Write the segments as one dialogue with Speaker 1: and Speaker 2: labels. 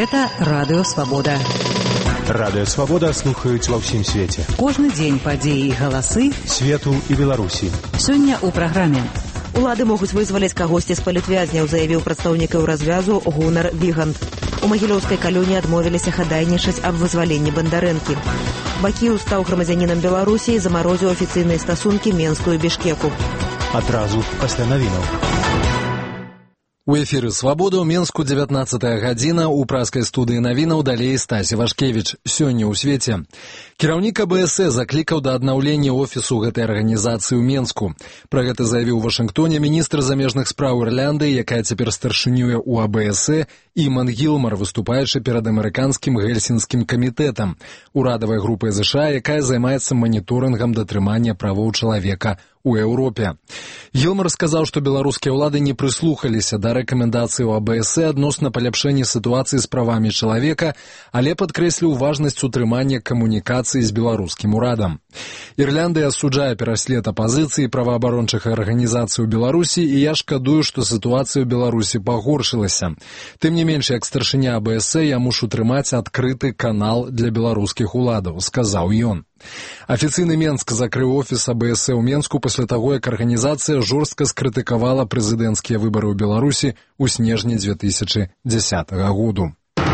Speaker 1: Гэта Радыё Свабода.
Speaker 2: Радыё Свабода слухаюць ва ўсім свеце.
Speaker 1: Кожны дзень падзеі і галасы
Speaker 2: свету і Беларусі.
Speaker 1: Сёння ў праграме.
Speaker 3: Улады могуць вызваліць кагосьці з палітвязняў, заявіў прадстаўнікаў развязу Гунар Вігант. У магілёўскай калоніі адмовіліся хадайнічаць аб вызваленні Бандарэнкі. Бакіў стаў грамадзянінам Беларусі і замарозіў афіцыйныя стасункі Менску і Бішкеку.
Speaker 2: Адразу пасля навінаў.
Speaker 4: У эфіры «Свабода» ў Менску 19-я гадзіна, у праскай студыі навінаў далей Стасі Вашкевіч. Сёння ў свеце. Кіраўнік АБС заклікаў да аднаўлення офісу гэтай арганізацыі ў Менску. Пра гэта заявіў у Вашынгтоне міністр замежных спраў Ірландыі, якая цяпер старшынюе ў АБС, Іман Гілмар, выступаючы перад амерыканскім гельсінскім камітэтам, урадавай групай ЗША, якая займаецца маніторынгам датрымання правоў чалавека у Еўропе. Гілмар сказаў, што беларускія ўлады не прыслухаліся да рэкамендацый у АБС адносна паляпшэння сітуацыі з правамі чалавека, але падкрэсліў важнасць утрымання камунікацыі з беларускім урадам. Ірландыя асуджае пераслед апазіцыі праваабарончых арганізацый у Беларусі, і я шкадую, што сітуацыя ў Беларусі пагоршылася. Тым не менш, як старшыня АБС, я мушу трымаць адкрыты канал для беларускіх уладаў, сказаў ён. Афіцыйны Менск закрыў офіс АБС ў Менску пасля таго, як арганізацыя жорстка скрытыкавала прэзідэнцкія выбары ў Беларусі ў снежні 2010 году.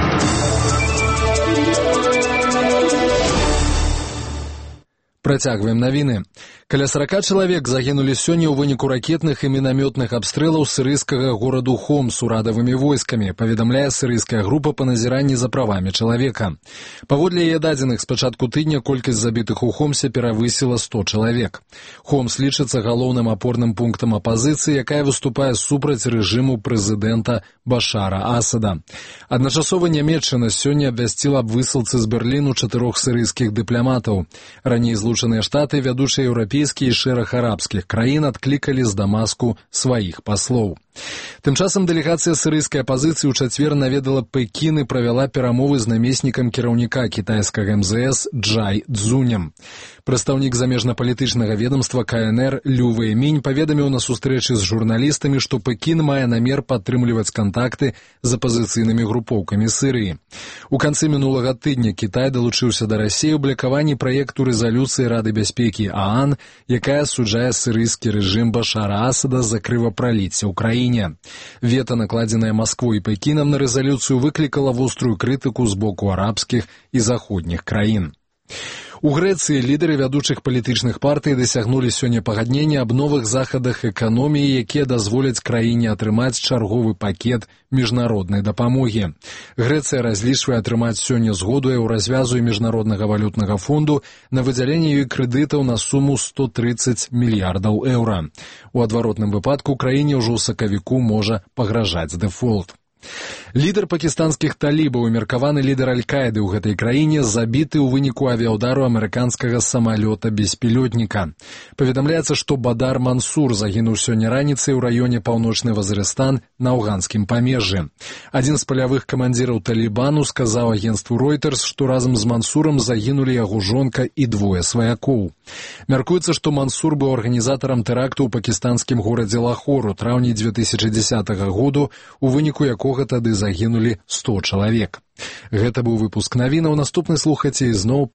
Speaker 4: Працягваем навіны. Каля 40 чалавек загінулі сёння ў выніку ракетных і мінамётных абстрэлаў сірыйскага гораду Хомс урадавымі войскамі, паведамляе сірыйская група па назіранні за правамі чалавека. Паводле яе дадзеных, з пачатку тыдня колькасць забітых у Хомсе перавысіла 100 чалавек. Хомс лічыцца галоўным апорным пунктам апазіцыі, якая выступае супраць рэжыму прэзідэнта Башара Асада. Адначасова Нямецчына сёння абвясціла аб высылцы з Берліну 4 сірыйскіх дыпламатаў. Раней Злучаныя Штаты, вядучыя еўрапейскія і шэраг арабскіх краін адклікалі з Дамаску сваіх паслоў. Тым часам дэлегацыя сірыйскай апазіцыі ў чацвер наведала Пекін і правяла перамовы з намеснікам кіраўніка кітайскага МЗС Джай Цзунем. Прадстаўнік замежна-палітычнага ведомства КНР Лю Вэймінь паведаміў на сустрэчы з журналістамі, што Пекін мае намер падтрымліваць кантакты з апазіцыйнымі групоўкамі Сірыі. У канцы мінулага тыдня Кітай далучыўся да Расіі ў блакаванні праекту рэзалюцыі Рады бяспекі ААН, якая асуджае сірыйскі рэжым Башара Асада за крывапраліцце ў краіне. Вета, накладзеная Масквой і Пекінам на рэзалюцыю, выклікала вострую крытыку з боку арабскіх і заходніх краін. У Грэцыі лідары вядучых палітычных партый дасягнулі сёння пагаднення аб новых захадах эканоміі, якія дазволяць краіне атрымаць чарговы пакет міжнароднай дапамогі. Грэцыя разлічвае атрымаць сёння згоду Еўразвязу і Міжнароднага валютнага фонду на выдзяленне ёй крэдытаў на суму 130 мільярдаў еўра. У адваротным выпадку краіне ўжо ў сакавіку можа пагражаць дэфолт. Лідар пакістанскіх талібаў і меркаваны лідар Аль-Каіды ў гэтай краіне забіты ў выніку авіаудару амерыканскага самалёта-беспілётніка. Паведамляецца, што Бадар Мансур загінуў сёння раніцай у раёне Паўночны Вазырыстан на афганскім памежжы. Адзін з палявых камандзіраў Талібану сказаў агенцтву Reuters, што разам з Мансурам загінулі яго жонка і 2 сваякоў. Мяркуецца, што Мансур быў арганізатарам тэракту ў пакістанскім горадзе Лахор у траўні 2010 году, у выніку якога тады загінулі 100 чалавек. Гэта быў выпуск навінаў. Наступны слухайце ізноў